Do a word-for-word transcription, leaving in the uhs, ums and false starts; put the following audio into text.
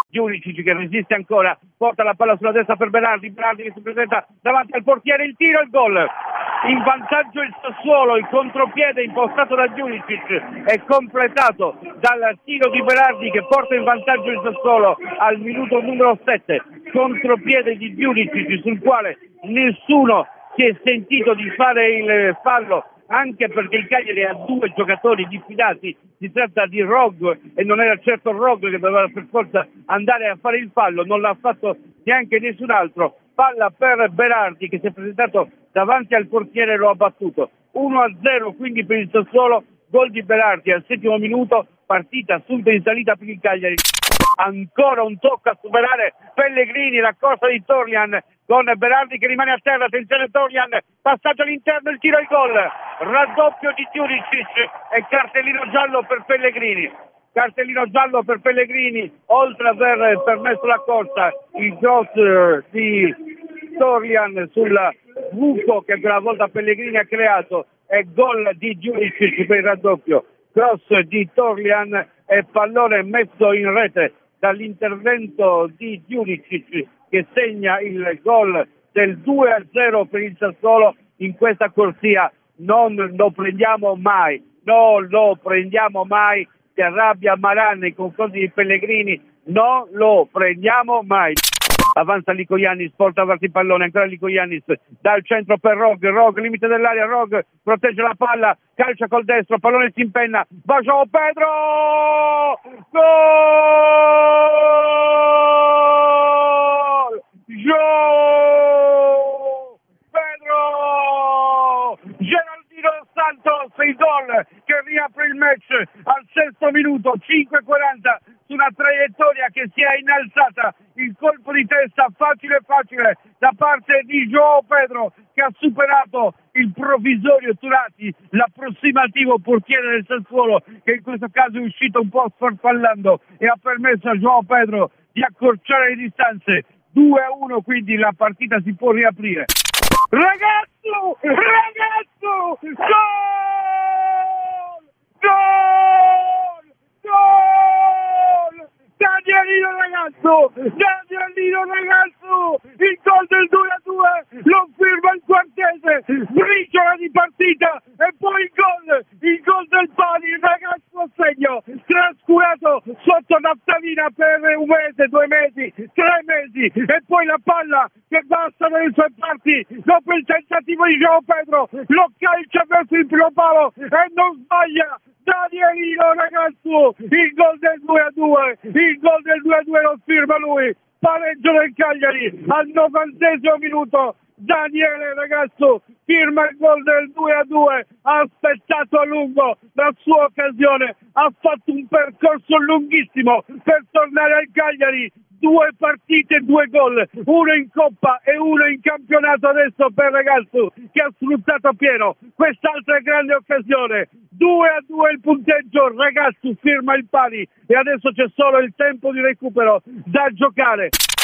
Giulicic che resiste ancora, porta la palla sulla destra per Berardi, Berardi che si presenta davanti al portiere, il tiro e il gol. In vantaggio il Sassuolo, il contropiede impostato da Giulicic è completato dal tiro di Berardi che porta in vantaggio il Sassuolo al minuto numero sette. Contropiede di Giulicic sul quale nessuno si è sentito di fare il fallo, anche perché il Cagliari ha due giocatori diffidati, si tratta di Rog e non era certo Rog che doveva per forza andare a fare il fallo, non l'ha fatto neanche nessun altro. Palla per Berardi che si è presentato davanti al portiere e lo ha battuto. uno a zero quindi per il Sassuolo, gol di Berardi al settimo minuto, partita subito in salita per il Cagliari. Ancora un tocco a superare Pellegrini, la corsa di Torlian con Berardi che rimane a terra, attenzione Torlian, passaggio all'interno, il tiro e il gol, raddoppio di Giulicic e cartellino giallo per Pellegrini. Cartellino giallo per Pellegrini, oltre ad aver permesso la corsa, il cross di Torlian sul buco che quella volta Pellegrini ha creato e gol di Giulicic per il raddoppio. Cross di Torlian e pallone messo in rete dall'intervento di Giulicic che segna il gol del due a zero per il Sassuolo in questa corsia. Non lo prendiamo mai, non lo prendiamo mai, si arrabbia Maran nei confronti di Pellegrini, non lo prendiamo mai. Avanza Lico-Yannis, porta avanti il pallone, ancora Lico-Yannis, dal centro per Rog, Rog, limite dell'area, Rog protegge la palla, calcia col destro, pallone si impenna, va João Pedro! Gol! João Pedro! Geraldino Santos, il gol che riapre il match al sesto minuto, cinque e quaranta su una traiettoria che si è innalzata, il colpo di testa facile facile da parte di João Pedro che ha superato il provvisorio Turati, l'approssimativo portiere del Sassuolo che in questo caso è uscito un po' sfarfallando e ha permesso a João Pedro di accorciare le distanze. due a uno quindi la partita si può riaprire. Ragazzo! Ragazzo! Gol! Gol! Gol! Danielino ragazzo! Danielino ragazzo! Il gol del due a due lo firma il quartese, briciola di partita e poi il gol, il gol del pari, il ragazzo a segno, trascurato sotto naftalina per un mese, due mesi, tre mesi e poi la palla che passa dalle sue parti dopo il tentativo di João Pedro, lo calcia verso il primo palo e non sbaglia. Danielino ragazzo, il gol del due a due, il gol del due a due lo firma lui, pareggio del Cagliari al novantesimo minuto. Daniele ragazzo firma il gol del due a due, ha aspettato a lungo la sua occasione, ha fatto un percorso lunghissimo per tornare al Cagliari. Due partite, due gol, uno in Coppa e uno in campionato adesso per ragazzo che ha sfruttato pieno quest'altra grande occasione. due a due il punteggio, ragazzo firma il pari e adesso c'è solo il tempo di recupero da giocare.